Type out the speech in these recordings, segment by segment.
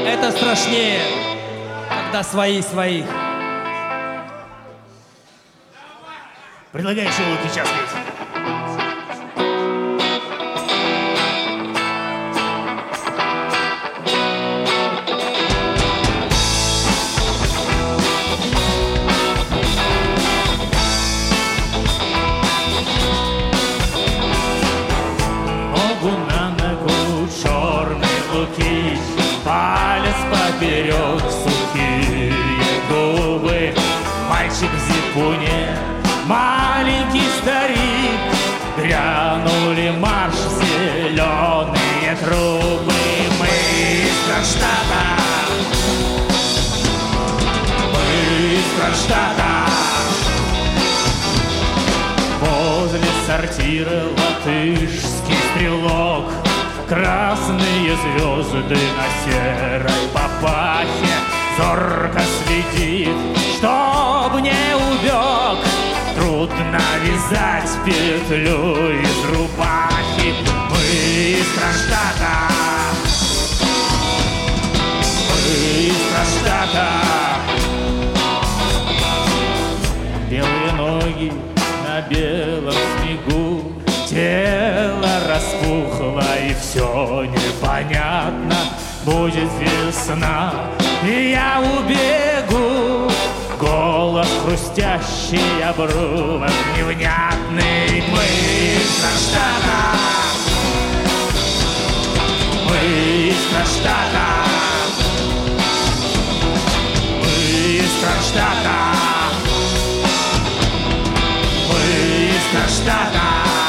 Это страшнее, когда свои своих. Предлагаешь его сейчас петь? Ногу на ногу, черный лукич, палец поперек, сухие губы. Мальчик в зипуне, маленький старик, грянули марш зеленые трубы. Мы из Кронштадта, мы из Кронштадта. Возле сортира латышский стрелок, красные звезды на серой папахе, зорко следит, чтоб не убег. Трудно вязать петлю из рубахи. Мы из Кронштадта, мы из Кронштадта. Белые ноги на белом снегу, тело распухло и все непонятно. Будет весна, и я убегу. Голос хрустящий, обрывок невнятный. Мы из Кронштадта, мы из Кронштадта, мы из Кронштадта, мы из Кронштадта.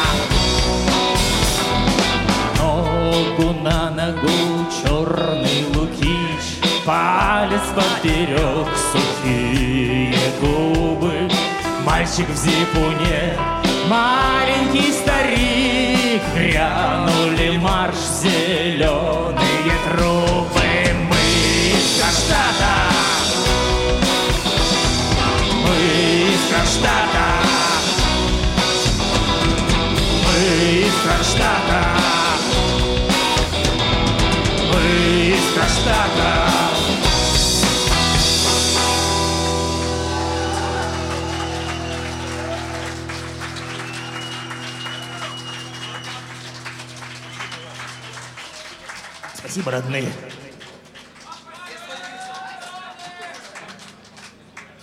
Ногу на ногу, черный лукич, палец поперек, сухие губы. Мальчик в зипуне, маленький старик, грянули марш зеленые трубы. Мы из Кронштадта, мы из Кронштадта, мы из Кронштадта, мы из Кронштадта. Спасибо, родные.